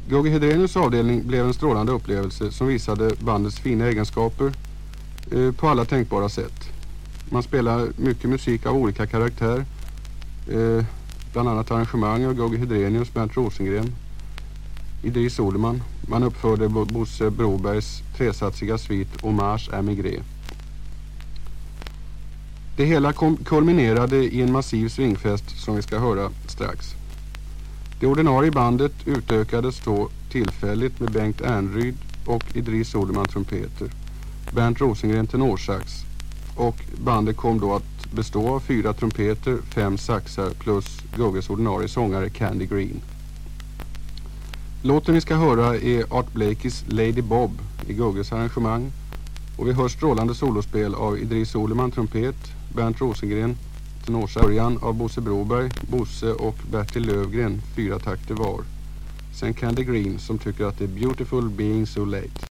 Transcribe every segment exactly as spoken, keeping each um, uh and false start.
Gogge Hedrenius avdelning blev en strålande upplevelse som visade bandets fina egenskaper eh, på alla tänkbara sätt. Man spelar mycket musik av olika karaktär, eh, bland annat arrangemang av Gogge Hedrenius, Bernt Rosengren, Idris Soleman. Man uppförde Bo- Bosse Brobergs tresatsiga svit Hommage à Migré. Det hela kom- kulminerade i en massiv swingfest som vi ska höra strax. Det ordinarie bandet utökades då tillfälligt med Bengt Ernryd och Idris Soleman trumpeter, Bernt Rosengren tenorsax, och bandet kom då att bestå av fyra trumpeter, fem saxar plus Gogges ordinarie sångare Candy Green. Låten vi ska höra är Art Blakey's Lady Bob i Gogges arrangemang, och vi hör strålande solospel av Idris Soleman trumpet, Bernt Rosengren tenorsax, början av Bosse Broberg, Bosse och Bertil Lövgren fyra takter var. Sen Candy Green som tycker att det är beautiful being so late.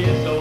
is so